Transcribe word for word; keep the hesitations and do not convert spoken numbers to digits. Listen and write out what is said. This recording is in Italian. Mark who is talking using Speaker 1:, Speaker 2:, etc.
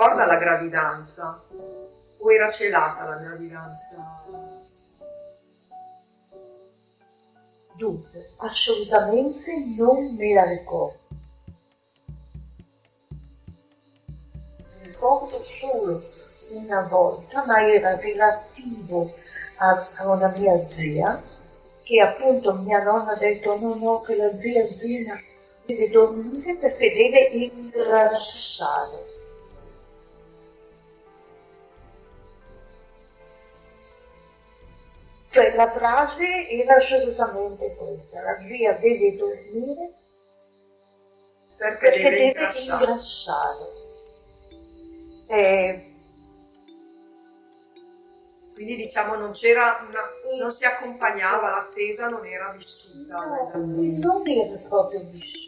Speaker 1: ricorda la gravidanza? O era celata la gravidanza?
Speaker 2: Dunque, assolutamente non me la ricordo. Mi ricordo solo una volta, ma era relativo a, a una mia zia, che appunto mia nonna ha detto no, no, che la zia Zina deve dormire perché deve ingrassare. Cioè la frase era assolutamente questa, la zia deve dormire
Speaker 1: perché,
Speaker 2: perché
Speaker 1: deve
Speaker 2: deve
Speaker 1: ingrassare.
Speaker 2: ingrassare. Eh,
Speaker 1: Quindi diciamo non c'era una, non si accompagnava, l'attesa non era vissuta.
Speaker 2: No, non era proprio vissuta.